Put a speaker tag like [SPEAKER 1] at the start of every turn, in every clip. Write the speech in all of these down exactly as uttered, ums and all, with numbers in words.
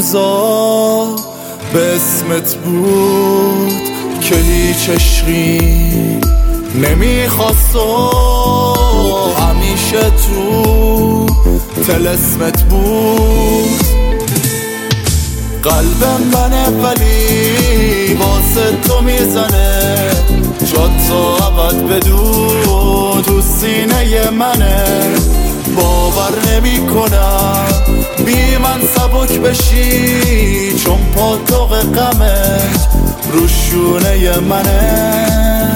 [SPEAKER 1] انتظار به اسمت بود که هیچ عشقی نمیخواست و همیشه تو طلسمت بود. قلبم منه ولی واسه تو میزنه، جات تو ابد بدون تو سینه منه. باور نمی کنم بی من سبک بشی، چون پاتوق غمت رو شونه منه.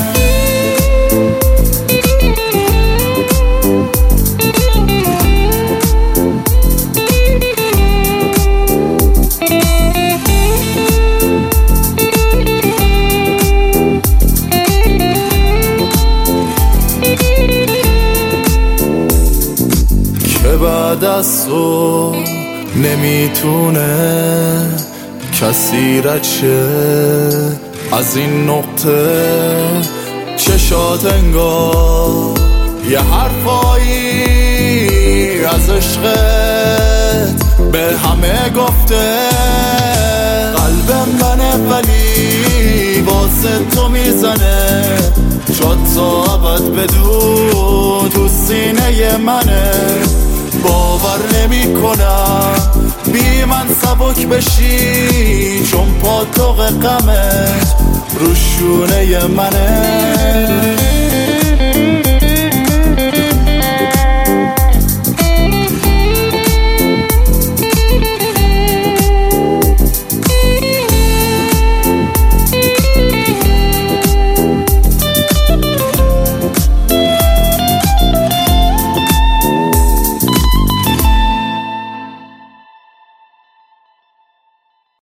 [SPEAKER 1] بعد از تو نمیتونه کسی رد شه از این نقطه. چشات انگار یه حرفایی از عشقت به همه گفته. قلبم منه ولی واسه تو میزنه، جات تو ابد بدون تو سینه منه. باور نمی کنم بی من سبک بشی، چون پاتوق غمت رو شونه منه.